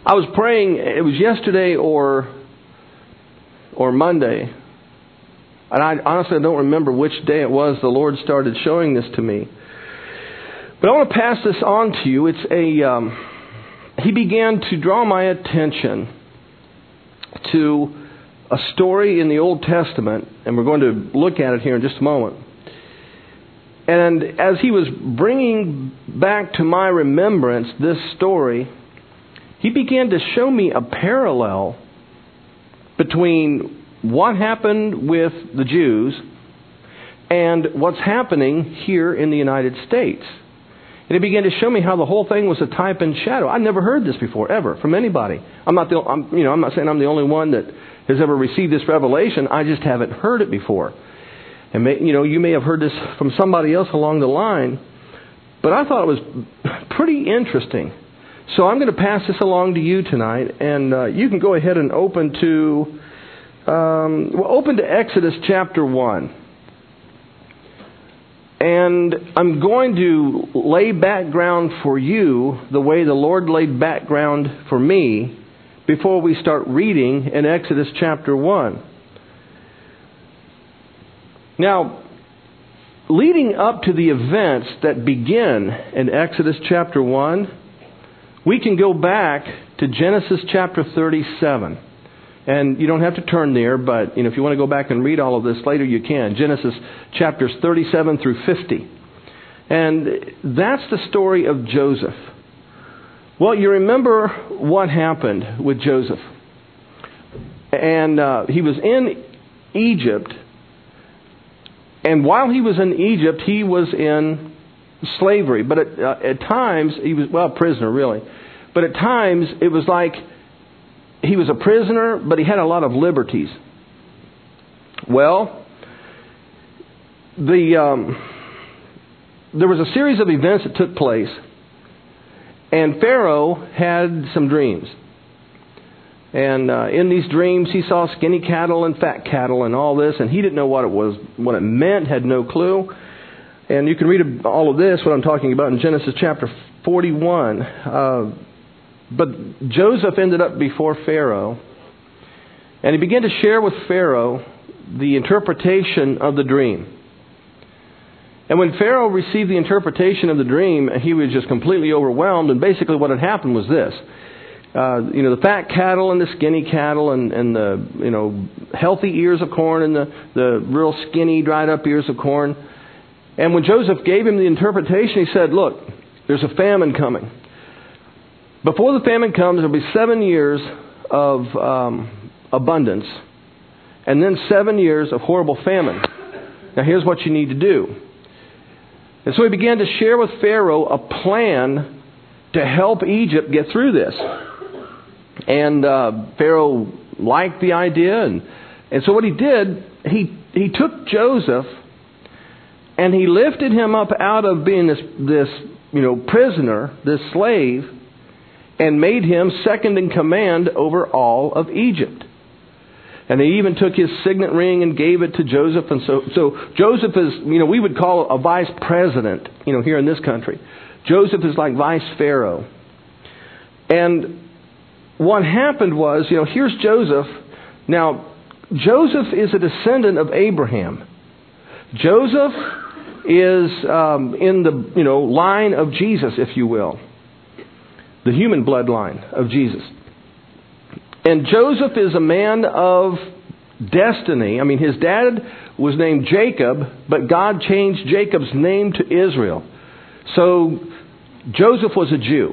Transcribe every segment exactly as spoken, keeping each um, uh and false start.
I was praying, it was yesterday or or Monday, and I honestly don't remember which day it was the Lord started showing this to me. But I want to pass this on to you. It's a, um, He began to draw my attention to a story in the Old Testament, and we're going to look at it here in just a moment. And as He was bringing back to my remembrance this story, He began to show me a parallel between what happened with the Jews and what's happening here in the United States. And He began to show me how the whole thing was a type and shadow. I'd never heard this before, ever, from anybody. I'm not the, I'm, you know, I'm not saying I'm the only one that has ever received this revelation. I just haven't heard it before. And may, you know, you may have heard this from somebody else along the line, but I thought it was pretty interesting. So I'm going to pass this along to you tonight, and uh, you can go ahead and open to um, well, open to Exodus chapter one. And I'm going to lay background for you the way the Lord laid background for me before we start reading in Exodus chapter one. Now, leading up to the events that begin in Exodus chapter one, we can go back to Genesis chapter thirty-seven. And you don't have to turn there, but you know, if you want to go back and read all of this later, you can. Genesis chapters thirty-seven through fifty. And that's the story of Joseph. Well, you remember what happened with Joseph. And uh, he was in Egypt. And while he was in Egypt, he was in slavery. But at, uh, at times, he was, well, prisoner, really. But at times, it was like he was a prisoner, but he had a lot of liberties. Well, the um, there was a series of events that took place, and Pharaoh had some dreams. And uh, in these dreams, he saw skinny cattle and fat cattle and all this, and he didn't know what it was, what it meant, had no clue. And you can read all of this, what I'm talking about, in Genesis chapter forty-one. Uh, but Joseph ended up before Pharaoh, and he began to share with Pharaoh the interpretation of the dream. And when Pharaoh received the interpretation of the dream, he was just completely overwhelmed. And basically what had happened was this. Uh, you know, the fat cattle and the skinny cattle and, and the, you know, healthy ears of corn and the, the real skinny, dried up ears of corn. And when Joseph gave him the interpretation, he said, look, there's a famine coming. Before the famine comes, there will be seven years of um, abundance and then seven years of horrible famine. Now here's what you need to do. And so he began to share with Pharaoh a plan to help Egypt get through this. And uh, Pharaoh liked the idea. And, and so what he did, he, he took Joseph and he lifted him up out of being this, this you know, prisoner, this slave, and made him second in command over all of Egypt. And he even took his signet ring and gave it to Joseph. And so, so Joseph is, you know, we would call a vice president, you know, here in this country. Joseph is like vice pharaoh. And what happened was, you know, here's Joseph. Now, Joseph is a descendant of Abraham. Joseph is um, in the, you know, line of Jesus, if you will. The human bloodline of Jesus. And Joseph is a man of destiny. I mean, his dad was named Jacob, but God changed Jacob's name to Israel. So Joseph was a Jew.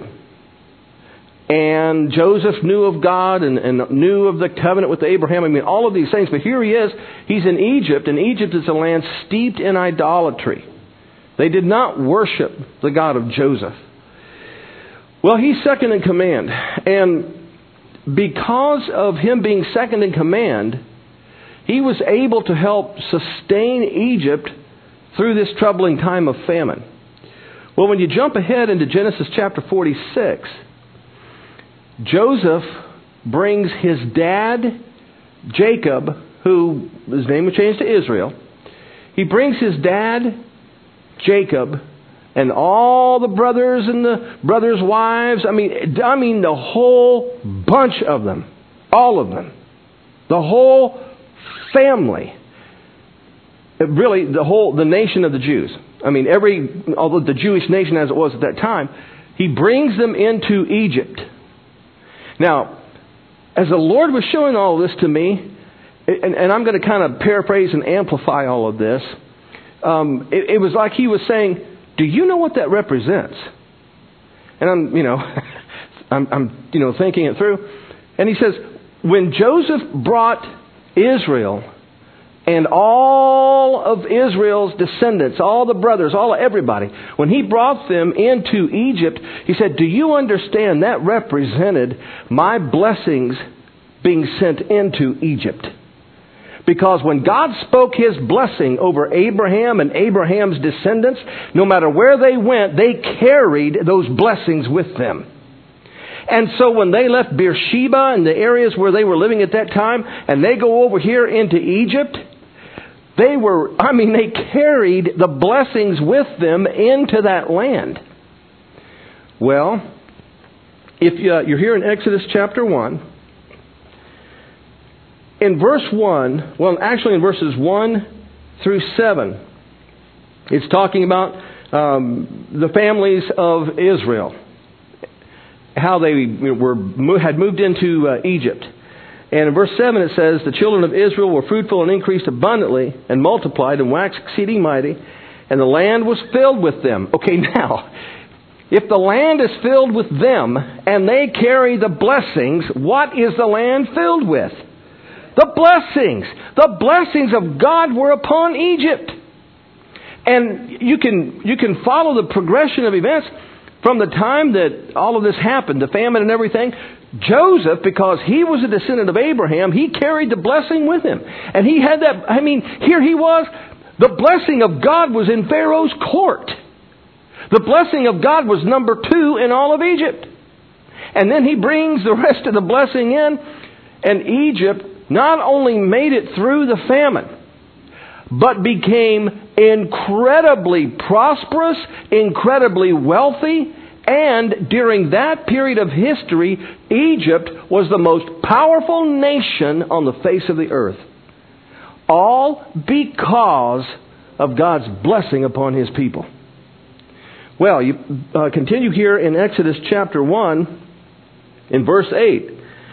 And Joseph knew of God and, and knew of the covenant with Abraham. I mean, all of these things. But here he is. He's in Egypt, and Egypt is a land steeped in idolatry. They did not worship the God of Joseph. Well, he's second in command. And because of him being second in command, he was able to help sustain Egypt through this troubling time of famine. Well, when you jump ahead into Genesis chapter forty-six, Joseph brings his dad, Jacob, who his name was changed to Israel. He brings his dad, Jacob, and all the brothers and the brothers' wives. I mean, I mean the whole bunch of them. All of them. The whole family. Really, the whole, the nation of the Jews. I mean, every, although the Jewish nation as it was at that time, he brings them into Egypt. Now, as the Lord was showing all of this to me, and, and I'm going to kind of paraphrase and amplify all of this, um, it, it was like He was saying, do you know what that represents? And I'm, you know, I'm, I'm, you know, thinking it through. And He says, when Joseph brought Israel and all of Israel's descendants, all the brothers, all everybody, when He brought them into Egypt, He said, do you understand that represented my blessings being sent into Egypt? Because when God spoke His blessing over Abraham and Abraham's descendants, no matter where they went, they carried those blessings with them. And so when they left Beersheba and the areas where they were living at that time, and they go over here into Egypt, they were, I mean, they carried the blessings with them into that land. Well, if uh, you're here in Exodus chapter one, in verse one, well, actually in verses one through seven, it's talking about um, the families of Israel, how they were had moved into uh, Egypt. And in verse seven it says, the children of Israel were fruitful and increased abundantly and multiplied and waxed exceeding mighty, and the land was filled with them. Okay, now, if the land is filled with them and they carry the blessings, what is the land filled with? The blessings. The blessings of God were upon Egypt. And you can you can follow the progression of events from the time that all of this happened, the famine and everything. Joseph, because he was a descendant of Abraham, he carried the blessing with him. And he had that, I mean, here he was. The blessing of God was in Pharaoh's court. The blessing of God was number two in all of Egypt. And then he brings the rest of the blessing in, and Egypt not only made it through the famine, but became incredibly prosperous, incredibly wealthy, and during that period of history, Egypt was the most powerful nation on the face of the earth. All because of God's blessing upon His people. Well, you uh, continue here in Exodus chapter one, in verse eight.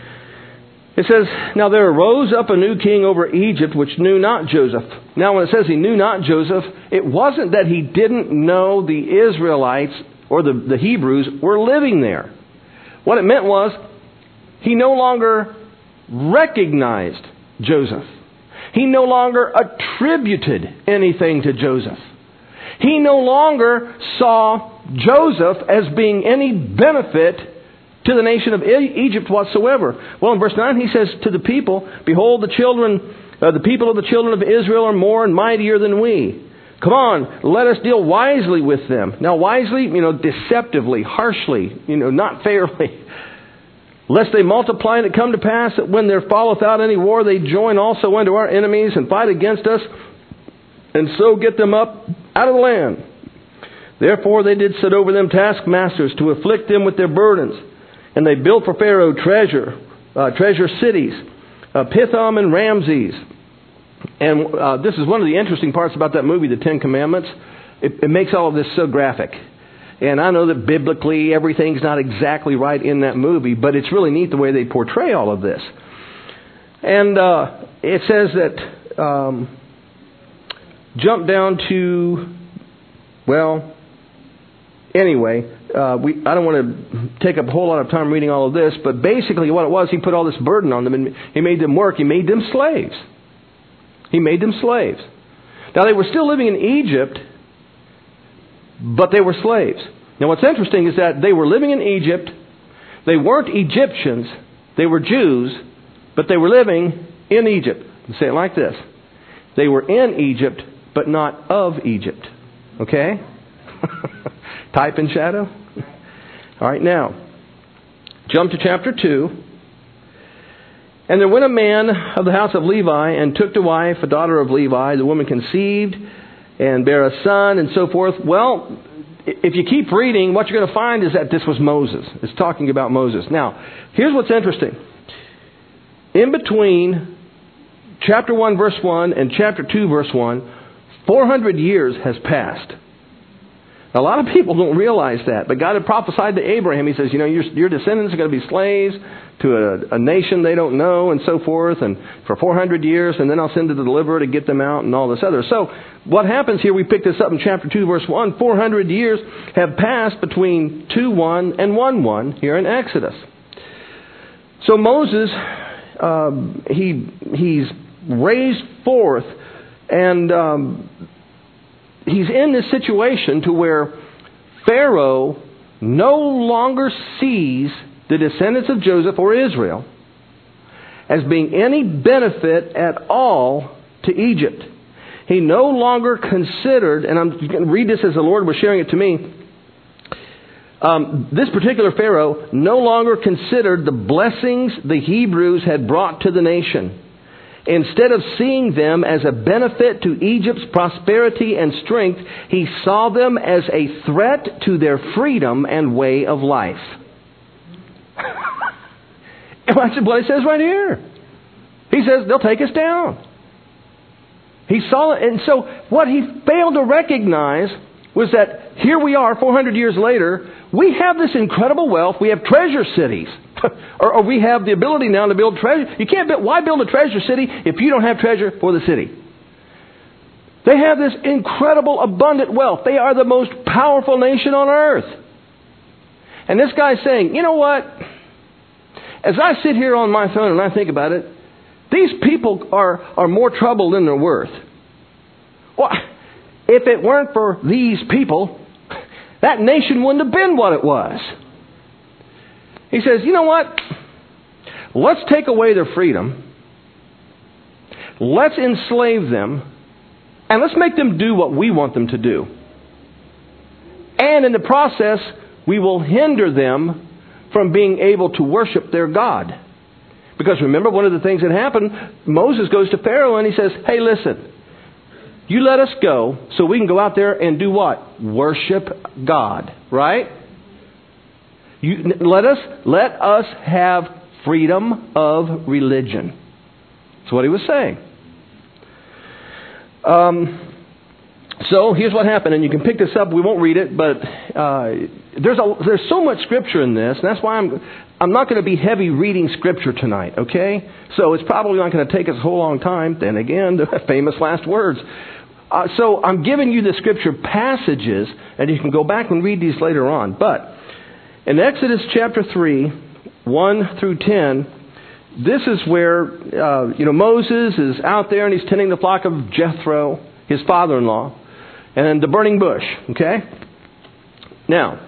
It says, now there arose up a new king over Egypt, which knew not Joseph. Now when it says he knew not Joseph, it wasn't that he didn't know the Israelites or the, the Hebrews were living there. What it meant was, he no longer recognized Joseph. He no longer attributed anything to Joseph. He no longer saw Joseph as being any benefit to the nation of Egypt whatsoever. Well, in verse nine he says to the people, behold, the children, uh, the people of the children of Israel are more and mightier than we. Come on, let us deal wisely with them. Now wisely, you know, deceptively, harshly, you know, not fairly. Lest they multiply and it come to pass that when there falleth out any war, they join also unto our enemies and fight against us, and so get them up out of the land. Therefore they did set over them taskmasters to afflict them with their burdens. And they built for Pharaoh treasure, uh, treasure cities, uh, Pithom and Ramses. And uh, this is one of the interesting parts about that movie, The Ten Commandments. It, it makes all of this so graphic. And I know that biblically everything's not exactly right in that movie, but it's really neat the way they portray all of this. And uh, it says that, um, jump down to, well, anyway, uh, we, I don't want to take up a whole lot of time reading all of this, but basically what it was, he put all this burden on them and he made them work. He made them slaves. He made them slaves. Now they were still living in Egypt, but they were slaves. Now what's interesting is that they were living in Egypt. They weren't Egyptians. They were Jews, but they were living in Egypt. Let's say it like this. They were in Egypt, but not of Egypt. Okay? Type and shadow. All right, now, jump to chapter two. And there went a man of the house of Levi and took to wife a daughter of Levi. The woman conceived and bare a son and so forth. Well, if you keep reading, what you're going to find is that this was Moses. It's talking about Moses. Now, here's what's interesting. In between chapter one, verse one, and chapter two, verse one, four hundred years has passed. Now, a lot of people don't realize that, but God had prophesied to Abraham. He says, you know, your, your descendants are going to be slaves to a, a nation they don't know and so forth, and for four hundred years, and then I'll send the deliverer to get them out and all this other. So what happens here, we pick this up in chapter two, verse one, four hundred years have passed between two one and one one here in Exodus. So Moses, um, he he's raised forth, and um, he's in this situation to where Pharaoh no longer sees the descendants of Joseph or Israel as being any benefit at all to Egypt. He no longer considered, and I'm going to read this as the Lord was sharing it to me, um, this particular Pharaoh no longer considered the blessings the Hebrews had brought to the nation. Instead of seeing them as a benefit to Egypt's prosperity and strength, he saw them as a threat to their freedom and way of life. That's what it says right here. He says, they'll take us down. He saw it, and so what he failed to recognize was that here we are, four hundred years later, we have this incredible wealth. We have treasure cities. or, or we have the ability now to build treasure. You can't build, why build a treasure city if you don't have treasure for the city? They have this incredible, abundant wealth. They are the most powerful nation on earth. And this guy's saying, you know what? As I sit here on my throne and I think about it, these people are, are more trouble than they're worth. Well, if it weren't for these people, that nation wouldn't have been what it was. He says, you know what? Let's take away their freedom. Let's enslave them. And let's make them do what we want them to do. And in the process, we will hinder them from being able to worship their God. Because remember, one of the things that happened, Moses goes to Pharaoh and he says, hey, listen, you let us go so we can go out there and do what? Worship God, right? You, let us let us have freedom of religion. That's what he was saying. Um, so here's what happened, and you can pick this up. We won't read it, but uh, there's a, there's so much scripture in this, and that's why I'm I'm not going to be heavy reading scripture tonight. Okay, so it's probably not going to take us a whole long time. Then again, the famous last words. Uh, so I'm giving you the scripture passages, and you can go back and read these later on. But in Exodus chapter three, one through ten, this is where uh, you know Moses is out there and he's tending the flock of Jethro, his father-in-law, and the burning bush. Okay? Now,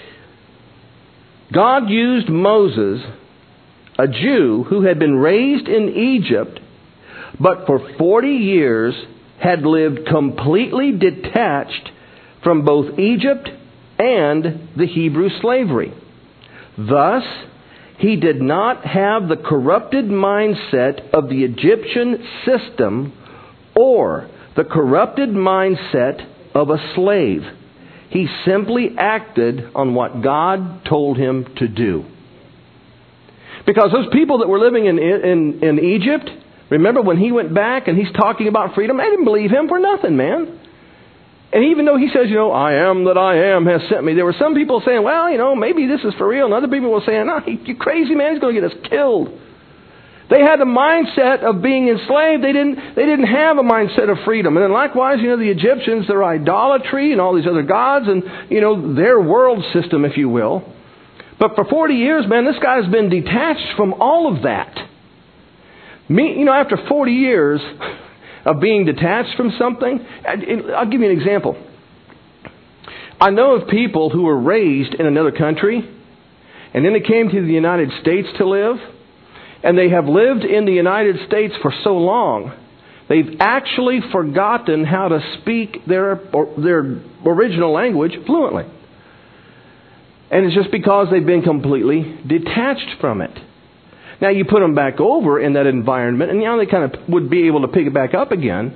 God used Moses, a Jew who had been raised in Egypt, but for forty years had lived completely detached from both Egypt and the Hebrew slavery. Thus, he did not have the corrupted mindset of the Egyptian system or the corrupted mindset of a slave. He simply acted on what God told him to do. Because those people that were living in, in, in Egypt, remember when he went back and he's talking about freedom, they didn't believe him for nothing, man. And even though he says, you know, I am that I am has sent me, there were some people saying, well, you know, maybe this is for real. And other people were saying, no, you crazy man, he's going to get us killed. They had the mindset of being enslaved. They didn't, they didn't have a mindset of freedom. And then likewise, you know, the Egyptians, their idolatry and all these other gods and, you know, their world system, if you will. But for forty years, man, this guy's been detached from all of that. Me, you know, after forty years of being detached from something, I'll give you an example. I know of people who were raised in another country, and then they came to the United States to live, and they have lived in the United States for so long, they've actually forgotten how to speak their their original language fluently. And it's just because they've been completely detached from it. Now, you put them back over in that environment, and now they kind of would be able to pick it back up again.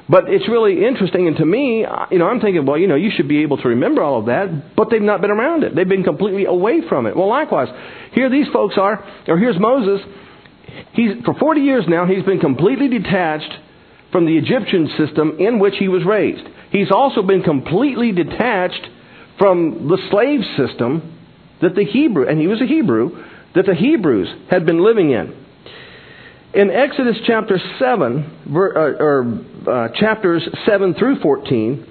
But it's really interesting, and to me, you know, I'm thinking, well, you know, you should be able to remember all of that, but they've not been around it. They've been completely away from it. Well, likewise, here these folks are, or here's Moses. He's for forty years now, he's been completely detached from the Egyptian system in which he was raised. He's also been completely detached from the slave system that the Hebrew, and he was a Hebrew, that the Hebrews had been living in. In Exodus chapter seven, or uh, chapters seven through fourteen,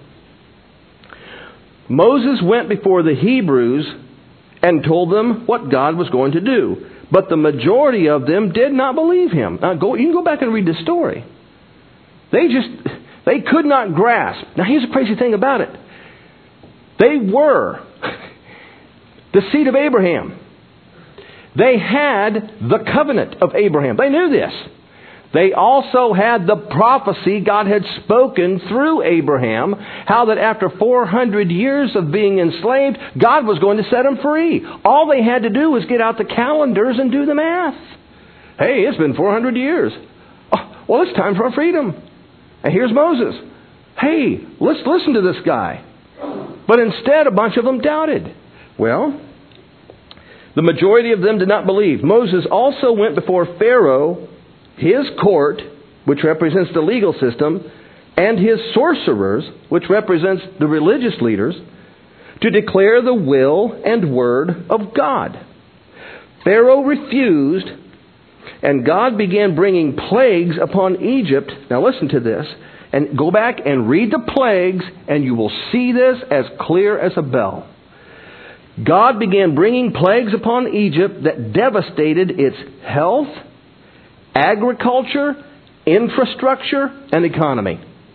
Moses went before the Hebrews and told them what God was going to do. But the majority of them did not believe him. Now, go, you can go back and read the story. They just, they could not grasp. Now, here's the crazy thing about it. They were the seed of Abraham. They had the covenant of Abraham. They knew this. They also had the prophecy God had spoken through Abraham, how that after four hundred years of being enslaved, God was going to set them free. All they had to do was get out the calendars and do the math. Hey, it's been four hundred years. Oh, well, it's time for our freedom. And here's Moses. Hey, let's listen to this guy. But instead, a bunch of them doubted. Well, the majority of them did not believe. Moses also went before Pharaoh, his court, which represents the legal system, and his sorcerers, which represents the religious leaders, to declare the will and word of God. Pharaoh refused, and God began bringing plagues upon Egypt. Now listen to this, and go back and read the plagues, and you will see this as clear as a bell. God began bringing plagues upon Egypt that devastated its health, agriculture, infrastructure, and economy.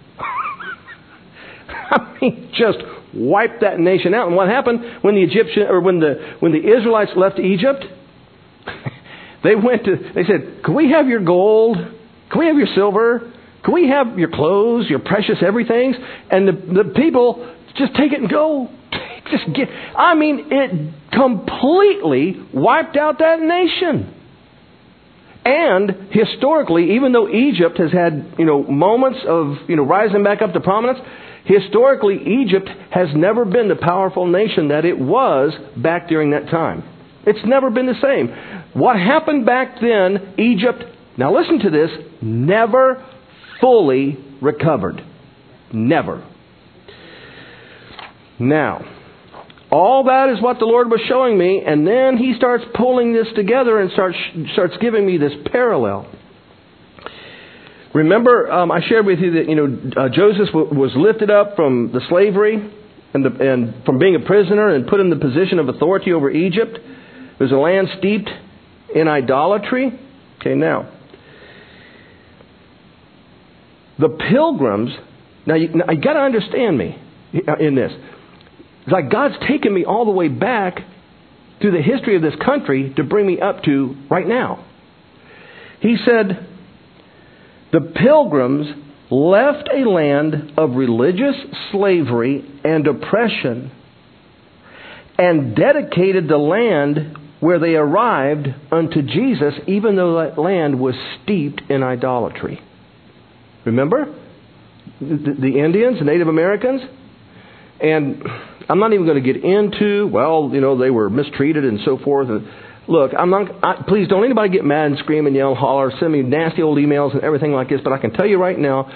I mean, just wiped that nation out. And what happened when the Egyptian or when the when the Israelites left Egypt? They went to. They said, "Can we have your gold? Can we have your silver? Can we have your clothes, your precious everything?" And the the people just take it and go. Just get. I mean, it completely wiped out that nation. And historically, even though Egypt has had, you know, moments of, you know, rising back up to prominence, historically Egypt has never been the powerful nation that it was back during that time. It's never been the same. What happened back then, Egypt, now listen to this, never fully recovered. Never. Now, all that is what the Lord was showing me, and then He starts pulling this together and starts starts giving me this parallel. Remember, um, I shared with you that, you know, uh, Joseph w- was lifted up from the slavery and, the, and from being a prisoner and put in the position of authority over Egypt. It was a land steeped in idolatry. Okay, now, the pilgrims. Now, you, now you got to understand me in this. It's like God's taken me all the way back through the history of this country to bring me up to right now. He said, the pilgrims left a land of religious slavery and oppression and dedicated the land where they arrived unto Jesus, even though that land was steeped in idolatry. Remember? The, the Indians, the Native Americans? And I'm not even going to get into, well, you know, they were mistreated and so forth. And look, I'm not. I, please don't anybody get mad and scream and yell and holler, send me nasty old emails and everything like this. But I can tell you right now,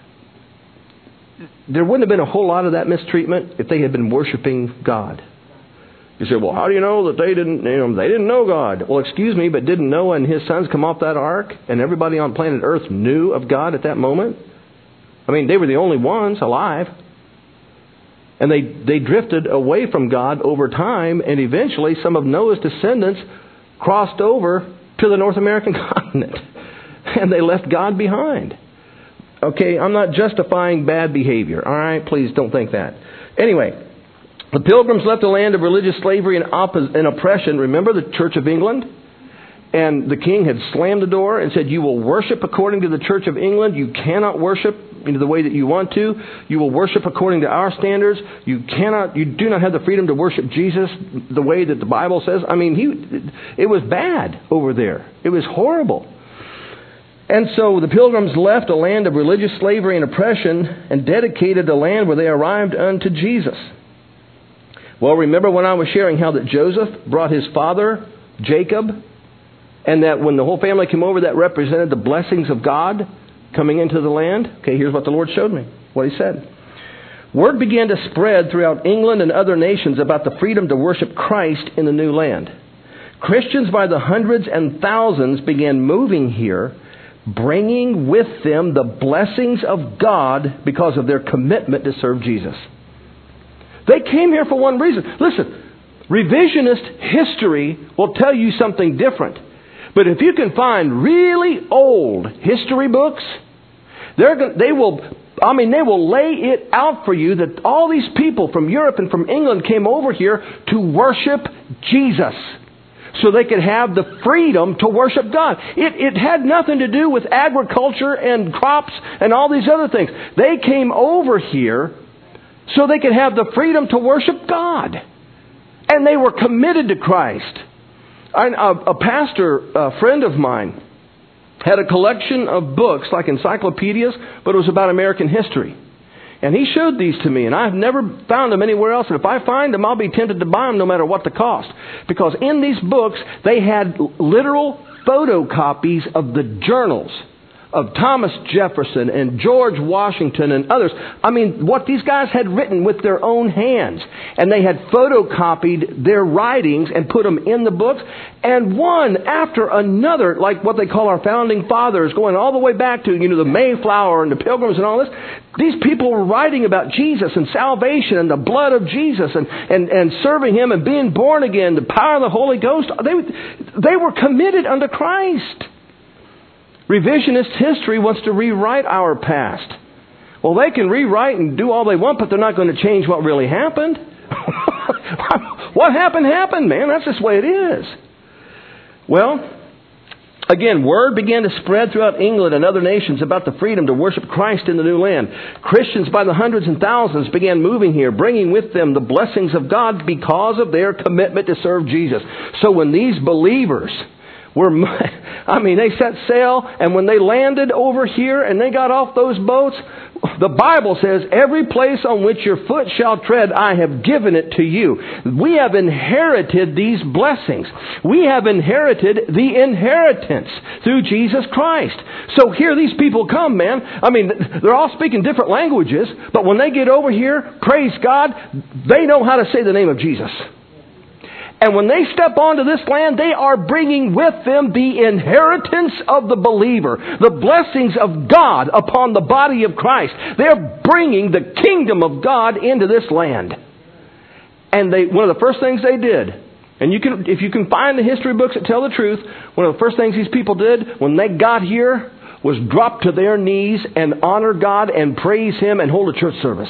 there wouldn't have been a whole lot of that mistreatment if they had been worshiping God. You say, well, how do you know that they didn't? You know, they didn't know God. Well, excuse me, but didn't Noah and his sons come off that ark, and everybody on planet Earth knew of God at that moment? I mean, they were the only ones alive. And they, they drifted away from God over time, and eventually some of Noah's descendants crossed over to the North American continent. And they left God behind. Okay, I'm not justifying bad behavior. All right, please don't think that. Anyway, the Pilgrims left a land of religious slavery and, oppos- and oppression. Remember the Church of England? And the king had slammed the door and said, you will worship according to the Church of England. You cannot worship in the way that you want to. You will worship according to our standards. You cannot, you do not have the freedom to worship Jesus the way that the Bible says. I mean, he, it was bad over there. It was horrible. And so the pilgrims left a land of religious slavery and oppression and dedicated the land where they arrived unto Jesus. Well, remember when I was sharing how that Joseph brought his father, Jacob, and that when the whole family came over, that represented the blessings of God coming into the land? Okay, here's what the Lord showed me, what He said. Word began to spread throughout England and other nations about the freedom to worship Christ in the new land. Christians by the hundreds and thousands began moving here, bringing with them the blessings of God because of their commitment to serve Jesus. They came here for one reason. Listen, revisionist history will tell you something different. But if you can find really old history books, they're going, they will, I mean, they will lay it out for you that all these people from Europe and from England came over here to worship Jesus, so they could have the freedom to worship God. It, it had nothing to do with agriculture and crops and all these other things. They came over here so they could have the freedom to worship God. And they were committed to Christ. I, a, a pastor, a friend of mine, had a collection of books like encyclopedias, but it was about American history. And he showed these to me, and I've never found them anywhere else. And if I find them, I'll be tempted to buy them no matter what the cost. Because in these books, they had literal photocopies of the journals of Thomas Jefferson and George Washington and others. I mean, what these guys had written with their own hands. And they had photocopied their writings and put them in the books. And one after another, like what they call our founding fathers, going all the way back to, you know, the Mayflower and the Pilgrims and all this. These people were writing about Jesus and salvation and the blood of Jesus and, and, and serving Him and being born again, the power of the Holy Ghost. They, they were committed unto Christ. Revisionist history wants to rewrite our past. Well, they can rewrite and do all they want, but they're not going to change what really happened. What happened, happened, man. That's just the way it is. Well, again, word began to spread throughout England and other nations about the freedom to worship Christ in the new land. Christians by the hundreds and thousands began moving here, bringing with them the blessings of God because of their commitment to serve Jesus. So when these believers were, I mean, they set sail, and when they landed over here and they got off those boats, the Bible says, every place on which your foot shall tread, I have given it to you. We have inherited these blessings. We have inherited the inheritance through Jesus Christ. So here these people come, man. I mean, they're all speaking different languages, but when they get over here, praise God, they know how to say the name of Jesus. And when they step onto this land, they are bringing with them the inheritance of the believer, the blessings of God upon the body of Christ. They're bringing the kingdom of God into this land. And they, one of the first things they did, and you can, if you can find the history books that tell the truth, one of the first things these people did when they got here was drop to their knees and honor God and praise Him and hold a church service.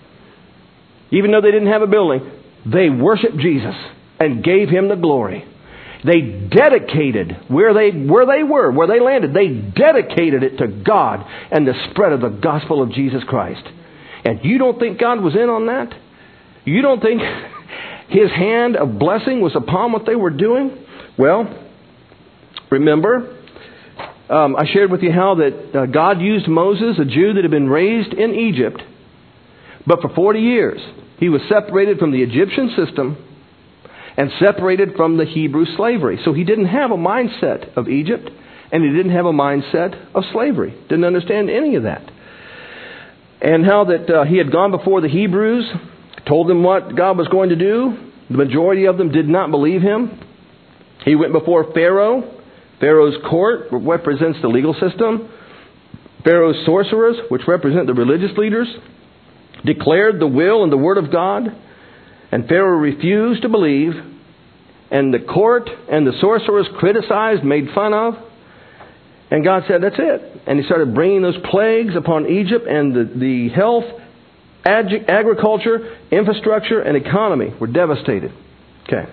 Even though they didn't have a building, they worshiped Jesus and gave Him the glory. They dedicated where they where they were, where they landed. They dedicated it to God and the spread of the gospel of Jesus Christ. And you don't think God was in on that? You don't think His hand of blessing was upon what they were doing? Well, remember, um, I shared with you how that uh, God used Moses, a Jew that had been raised in Egypt, but for forty years he was separated from the Egyptian system and separated from the Hebrew slavery. So he didn't have a mindset of Egypt, and he didn't have a mindset of slavery. Didn't understand any of that. And how that uh, he had gone before the Hebrews, told them what God was going to do. The majority of them did not believe him. He went before Pharaoh. Pharaoh's court represents the legal system. Pharaoh's sorcerers, which represent the religious leaders, declared the will and the word of God. And Pharaoh refused to believe, and the court and the sorcerers criticized, made fun of. And God said, that's it. And He started bringing those plagues upon Egypt, and the, the health, ag- agriculture, infrastructure, and economy were devastated. Okay.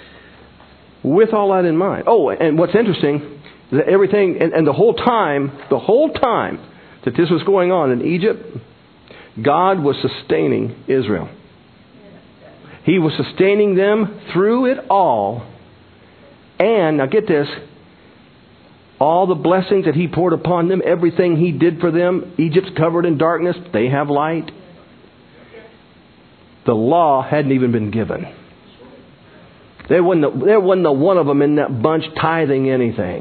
With all that in mind. Oh, and what's interesting is that everything, and, and the whole time, the whole time that this was going on in Egypt, God was sustaining Israel. He was sustaining them through it all. And, now get this, all the blessings that He poured upon them, everything He did for them. Egypt's covered in darkness. They have light. The law hadn't even been given. There wasn't, a, there wasn't a one of them in that bunch tithing anything.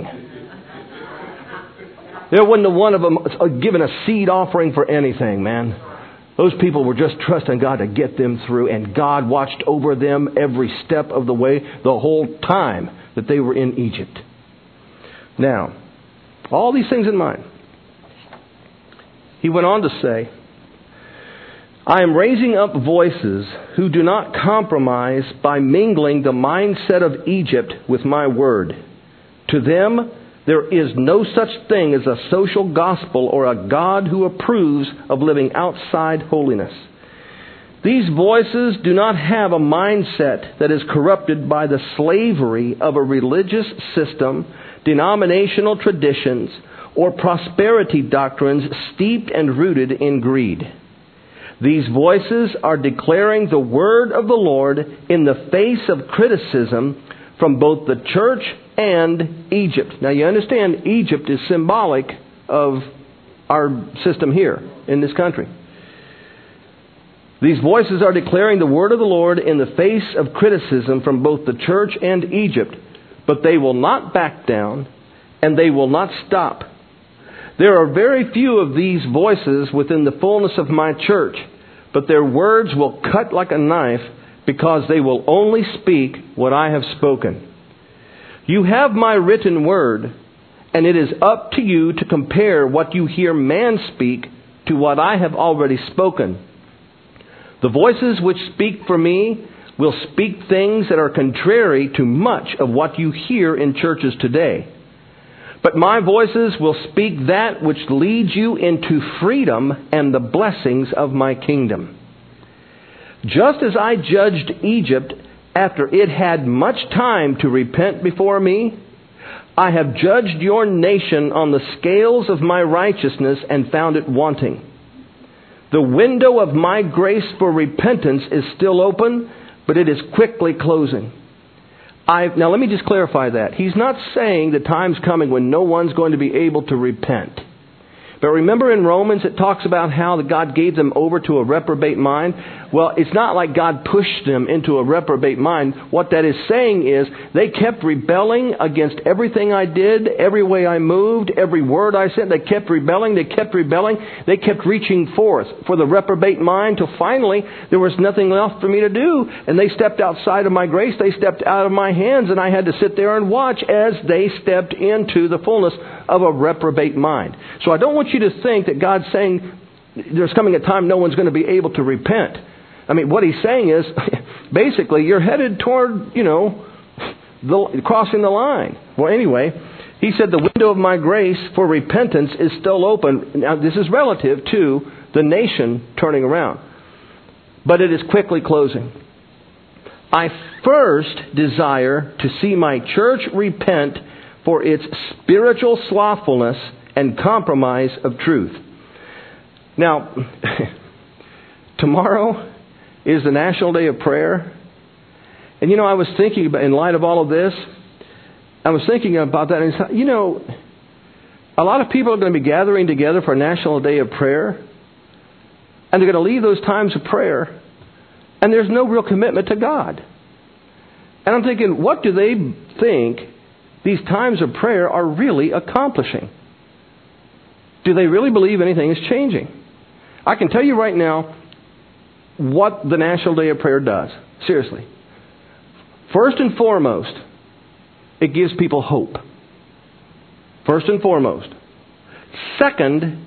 There wasn't a one of them giving a seed offering for anything, man. Those people were just trusting God to get them through, and God watched over them every step of the way, the whole time that they were in Egypt. Now, all these things in mind, He went on to say, I am raising up voices who do not compromise by mingling the mindset of Egypt with my word. To them, there is no such thing as a social gospel or a God who approves of living outside holiness. These voices do not have a mindset that is corrupted by the slavery of a religious system, denominational traditions, or prosperity doctrines steeped and rooted in greed. These voices are declaring the word of the Lord in the face of criticism from both the church and Egypt. Now you understand, Egypt is symbolic of our system here in this country. These voices are declaring the word of the Lord in the face of criticism from both the church and Egypt. But they will not back down, and they will not stop. There are very few of these voices within the fullness of my church, but their words will cut like a knife because they will only speak what I have spoken. You have my written word, and it is up to you to compare what you hear man speak to what I have already spoken. The voices which speak for me will speak things that are contrary to much of what you hear in churches today. But my voices will speak that which leads you into freedom and the blessings of my kingdom. Just as I judged Egypt after it had much time to repent before me, I have judged your nation on the scales of my righteousness and found it wanting. The window of my grace for repentance is still open, but it is quickly closing. I, now let me just clarify that. He's not saying the time's coming when no one's going to be able to repent. But remember in Romans it talks about how God gave them over to a reprobate mind. Well, it's not like God pushed them into a reprobate mind. What that is saying is they kept rebelling against everything I did, every way I moved, every word I said. They kept rebelling, they kept rebelling. They kept reaching forth for the reprobate mind till finally there was nothing left for me to do. And they stepped outside of my grace. They stepped out of my hands, and I had to sit there and watch as they stepped into the fullness of a reprobate mind. So I don't want you to think that God's saying there's coming a time no one's going to be able to repent. I mean, what He's saying is, basically, you're headed toward, you know, the, crossing the line. Well, anyway, He said the window of my grace for repentance is still open. Now, this is relative to the nation turning around. But it is quickly closing. I first desire to see my church repent for its spiritual slothfulness and compromise of truth. Now, tomorrow is the National Day of Prayer. And you know, I was thinking about, in light of all of this, I was thinking about that. And you know, a lot of people are going to be gathering together for a National Day of Prayer. And they're going to leave those times of prayer. And there's no real commitment to God. And I'm thinking, what do they think these times of prayer are really accomplishing? Do they really believe anything is changing? I can tell you right now what the National Day of Prayer does. Seriously. First and foremost, it gives people hope. First and foremost. Second,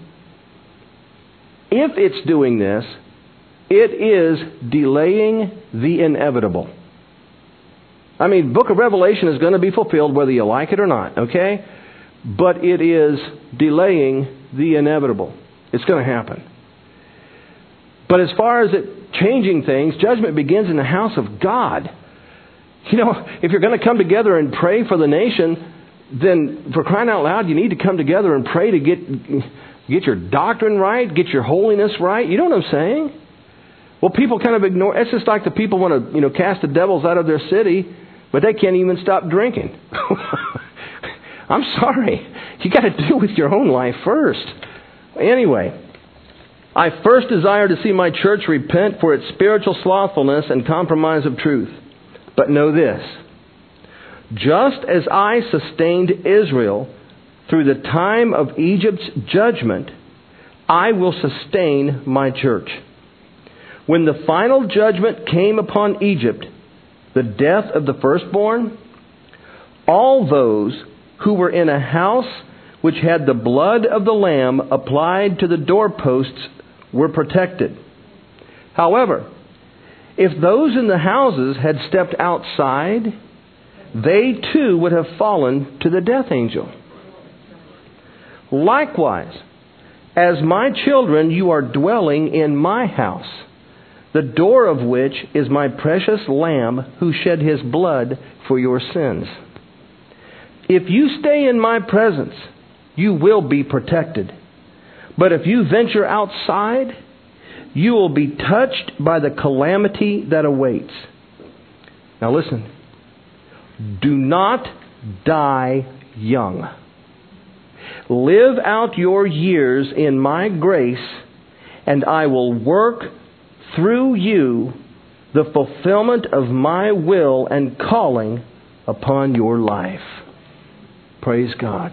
if it's doing this, it is delaying the inevitable. I mean, Book of Revelation is going to be fulfilled whether you like it or not, okay? But it is delaying the inevitable. It's going to happen. But as far as it changing things, judgment begins in the house of God. You know, if you're going to come together and pray for the nation, then for crying out loud, you need to come together and pray to get get your doctrine right, get your holiness right. You know what I'm saying? Well, people kind of ignore. It's just like the people want to, you know, cast the devils out of their city, but they can't even stop drinking. I'm sorry. You got to deal with your own life first. Anyway, I first desire to see my church repent for its spiritual slothfulness and compromise of truth. But know this, just as I sustained Israel through the time of Egypt's judgment, I will sustain my church. When the final judgment came upon Egypt, the death of the firstborn, all those who were in a house which had the blood of the Lamb applied to the doorposts were protected. However, if those in the houses had stepped outside, they too would have fallen to the death angel. Likewise, as my children, you are dwelling in my house, the door of which is my precious Lamb who shed his blood for your sins. If you stay in my presence, you will be protected. But if you venture outside, you will be touched by the calamity that awaits. Now listen. Do not die young. Live out your years in my grace, and I will work through you the fulfillment of my will and calling upon your life. Praise God.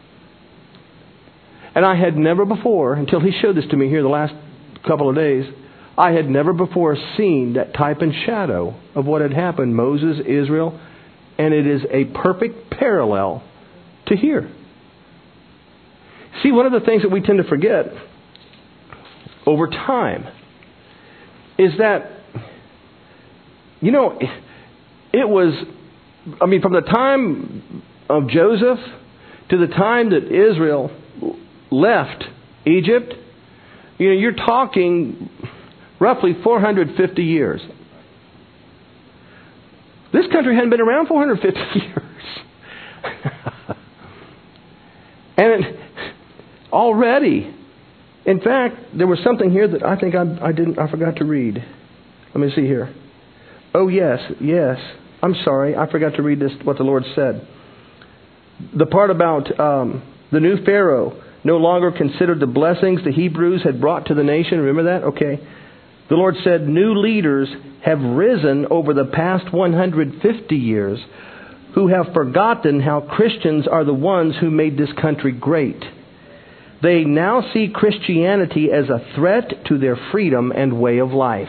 And I had never before, until he showed this to me here the last couple of days, I had never before seen that type and shadow of what had happened, Moses, Israel, and it is a perfect parallel to here. See, one of the things that we tend to forget over time is that, you know, it was, I mean, from the time of Joseph to the time that Israel left Egypt, you know, you're talking roughly four hundred fifty years. This country hadn't been around four hundred fifty years. And it, already, in fact, there was something here that I think I, I didn't, I forgot to read. Let me see here. Oh yes, yes. I'm sorry, I forgot to read this. What the Lord said. The part about um, the new Pharaoh no longer considered the blessings the Hebrews had brought to the nation. Remember that? Okay. The Lord said, new leaders have risen over the past one hundred fifty years who have forgotten how Christians are the ones who made this country great. They now see Christianity as a threat to their freedom and way of life.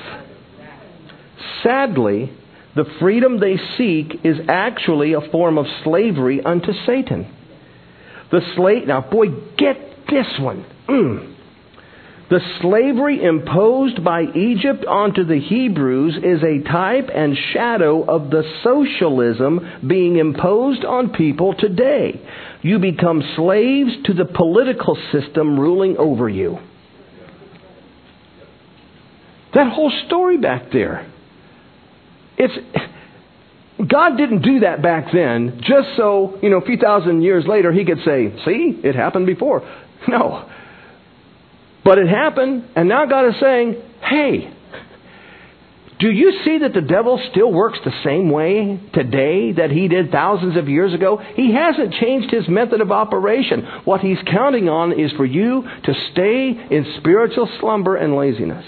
Sadly, the freedom they seek is actually a form of slavery unto Satan. The slave, now boy, get this one. Mm. The slavery imposed by Egypt onto the Hebrews is a type and shadow of the socialism being imposed on people today. You become slaves to the political system ruling over you. That whole story back there. It's God didn't do that back then just so, you know, a few thousand years later he could say, see, it happened before. No. But it happened, and now God is saying, hey, do you see that the devil still works the same way today that he did thousands of years ago? He hasn't changed his method of operation. What he's counting on is for you to stay in spiritual slumber and laziness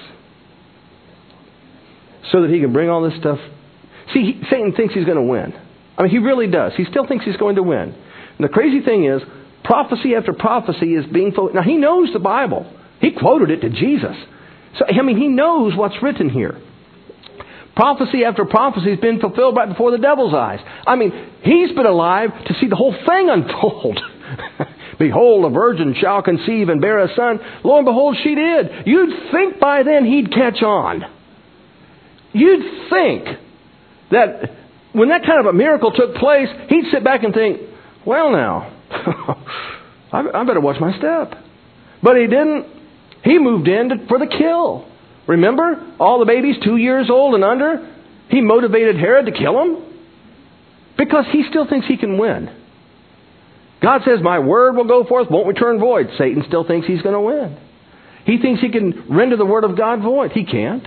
so that he can bring all this stuff. See, he, Satan thinks he's going to win. I mean, he really does. He still thinks he's going to win. And the crazy thing is, prophecy after prophecy is being fulfilled. Now, he knows the Bible. He quoted it to Jesus. So, I mean, he knows what's written here. Prophecy after prophecy has been fulfilled right before the devil's eyes. I mean, he's been alive to see the whole thing unfold. Behold, a virgin shall conceive and bear a son. Lo and behold, she did. You'd think by then he'd catch on. You'd think that when that kind of a miracle took place, he'd sit back and think, well now, I better watch my step. But he didn't. He moved in to, for the kill. Remember? All the babies two years old and under. He motivated Herod to kill them. Because he still thinks he can win. God says, my word will go forth, won't return void. Satan still thinks he's going to win. He thinks he can render the word of God void. He can't.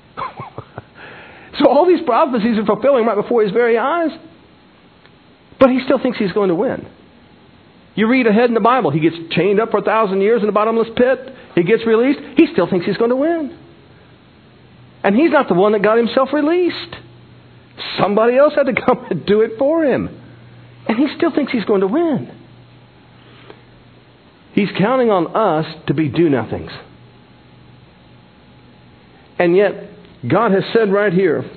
So all these prophecies are fulfilling right before his very eyes. But he still thinks he's going to win. You read ahead in the Bible. He gets chained up for a thousand years in the bottomless pit. He gets released. He still thinks he's going to win. And he's not the one that got himself released. Somebody else had to come and do it for him. And he still thinks he's going to win. He's counting on us to be do-nothings. And yet, God has said right here,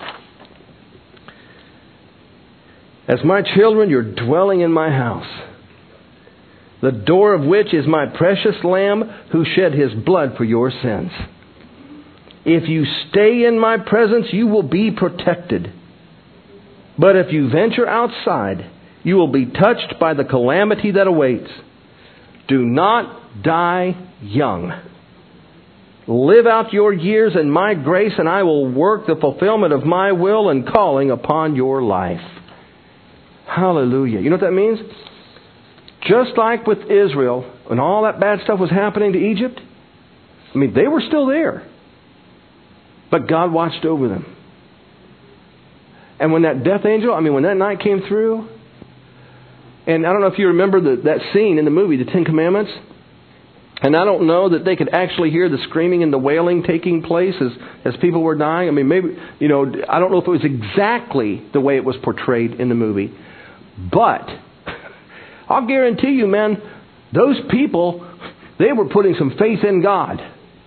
as my children, you're dwelling in my house, the door of which is my precious Lamb who shed his blood for your sins. If you stay in my presence, you will be protected. But if you venture outside, you will be touched by the calamity that awaits. Do not die young. Live out your years in my grace, and I will work the fulfillment of my will and calling upon your life. Hallelujah. You know what that means? Just like with Israel, when all that bad stuff was happening to Egypt, I mean, they were still there. But God watched over them. And when that death angel, I mean, when that night came through, and I don't know if you remember the, that scene in the movie, The Ten Commandments. And I don't know that they could actually hear the screaming and the wailing taking place as, as people were dying. I mean, maybe, you know, I don't know if it was exactly the way it was portrayed in the movie. But I'll guarantee you, man, those people, they were putting some faith in God.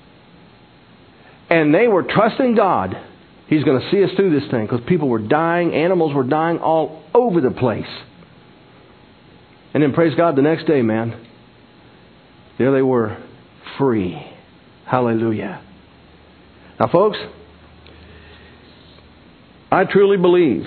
And they were trusting God. He's going to see us through this thing, because people were dying, animals were dying all over the place. And then, praise God, the next day, man, there they were, free. Hallelujah. Now, folks, I truly believe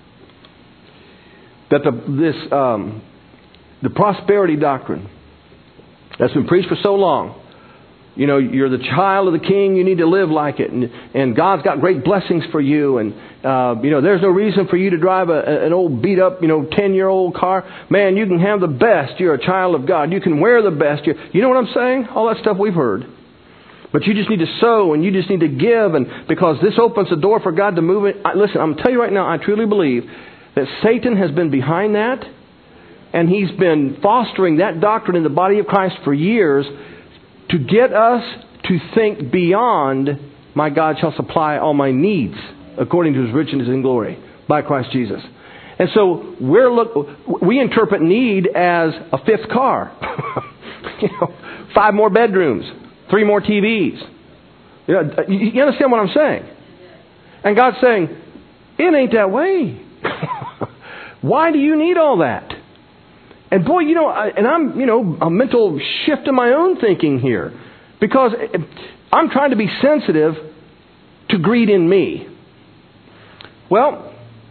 that the this um, the prosperity doctrine that's been preached for so long, you know, you're the child of the King, you need to live like it, and, and God's got great blessings for you, and uh, you know, there's no reason for you to drive a, an old beat up, you know, ten-year-old car. Man, you can have the best. You're a child of God. You can wear the best. You're, you know what I'm saying? All that stuff we've heard. But you just need to sow, and you just need to give, and because this opens the door for God to move it. I, listen, I'm going to tell you right now, I truly believe that Satan has been behind that, and he's been fostering that doctrine in the body of Christ for years to get us to think beyond, my God shall supply all my needs according to his riches in glory by Christ Jesus. And so we're look, we interpret need as a fifth car. You know, five more bedrooms, three more T Vs. You know, you understand what I'm saying? And God's saying, it ain't that way. Why do you need all that? And boy, you know, I, and I'm, you know, a mental shift in my own thinking here. Because I'm trying to be sensitive to greed in me. Well,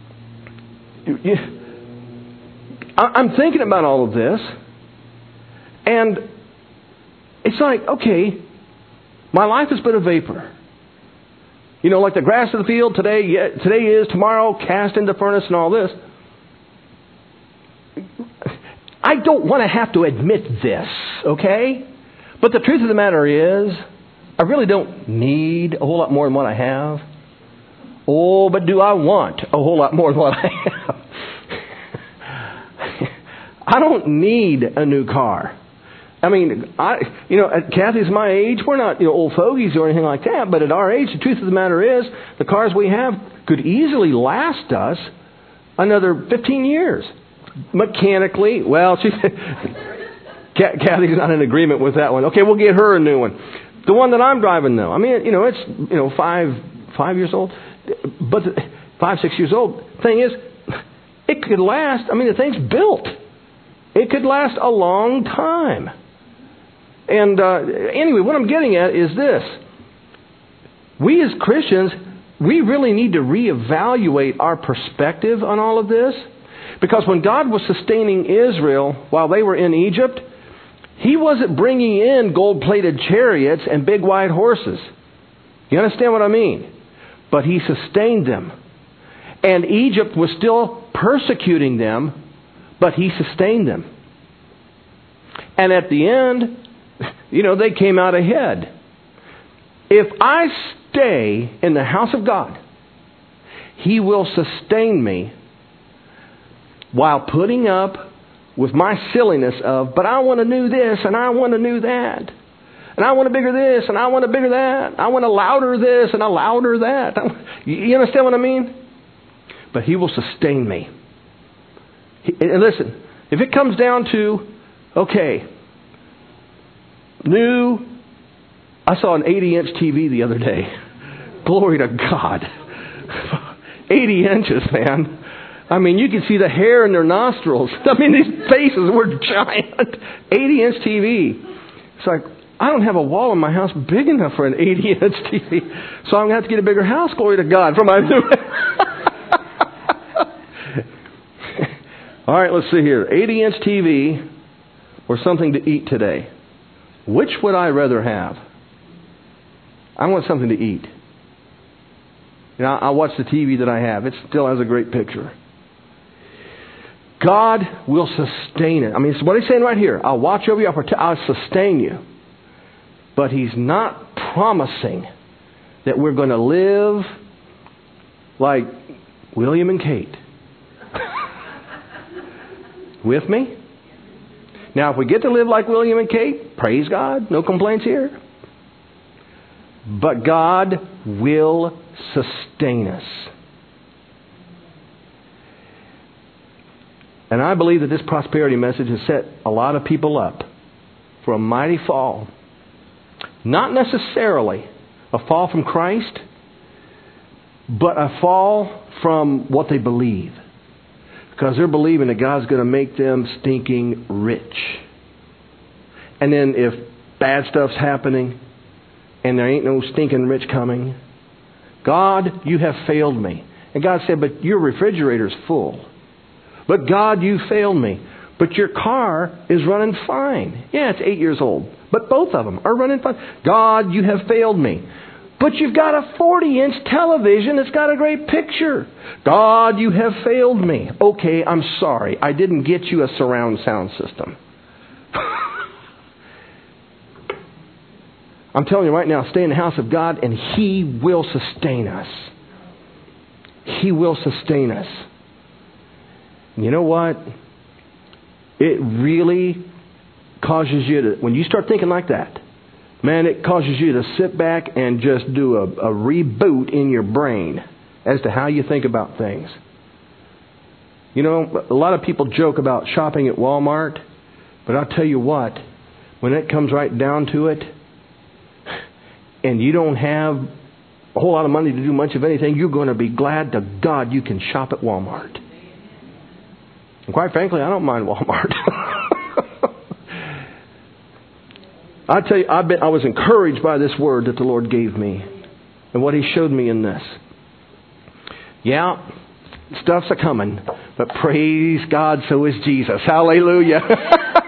I'm thinking about all of this. And it's like, okay, my life has been a vapor. You know, like the grass of the field, today, today is, tomorrow cast into the furnace and all this. I don't want to have to admit this, okay? But the truth of the matter is, I really don't need a whole lot more than what I have. Oh, but do I want a whole lot more than what I have? I don't need a new car. I mean, I, you know, Kathy's my age. We're not, you know, old fogies or anything like that. But at our age, the truth of the matter is, the cars we have could easily last us another fifteen years. Mechanically, well, she, Kathy's not in agreement with that one. Okay, we'll get her a new one. The one that I'm driving, though, I mean, you know, it's, you know, five, five years old, but the, five, six years old. Thing is, it could last. I mean, the thing's built. It could last a long time. And uh, anyway, what I'm getting at is this: we as Christians, we really need to reevaluate our perspective on all of this. Because when God was sustaining Israel while they were in Egypt, He wasn't bringing in gold-plated chariots and big white horses. You understand what I mean? But He sustained them. And Egypt was still persecuting them, but He sustained them. And at the end, you know, they came out ahead. If I stay in the house of God, He will sustain me while putting up with my silliness of, but I want a new this and I want a new that. And I want a bigger this and I want a bigger that. I want a louder this and a louder that. You understand what I mean? But He will sustain me. And listen, if it comes down to, okay, new, I saw an eighty-inch T V the other day. Glory to God. eighty inches, man. I mean, you can see the hair in their nostrils. I mean, these faces were giant. eighty-inch T V. It's like, I don't have a wall in my house big enough for an eighty-inch T V. So I'm going to have to get a bigger house, glory to God, for my... All right, let's see here. eighty-inch T V or something to eat today. Which would I rather have? I want something to eat. You know, I watch the T V that I have. It still has a great picture. God will sustain it. I mean, it's what He's saying right here. I'll watch over you. I'll, protect, I'll sustain you. But He's not promising that we're going to live like William and Kate. With me? Now, if we get to live like William and Kate, praise God. No complaints here. But God will sustain us. And I believe that this prosperity message has set a lot of people up for a mighty fall. Not necessarily a fall from Christ, but a fall from what they believe. Because they're believing that God's going to make them stinking rich. And then if bad stuff's happening and there ain't no stinking rich coming, God, you have failed me. And God said, but your refrigerator's full. But God, you failed me. But your car is running fine. Yeah, it's eight years old. But both of them are running fine. God, you have failed me. But you've got a forty-inch television that's got a great picture. God, you have failed me. Okay, I'm sorry. I didn't get you a surround sound system. I'm telling you right now, stay in the house of God and He will sustain us. He will sustain us. You know what? It really causes you to, when you start thinking like that, man, it causes you to sit back and just do a, a reboot in your brain as to how you think about things. You know, a lot of people joke about shopping at Walmart, but I'll tell you what, when it comes right down to it, and you don't have a whole lot of money to do much of anything, you're going to be glad to God you can shop at Walmart. And quite frankly, I don't mind Walmart. I tell you, I've been, I was encouraged by this word that the Lord gave me and what He showed me in this. Yeah, stuff's a coming, but praise God, so is Jesus. Hallelujah.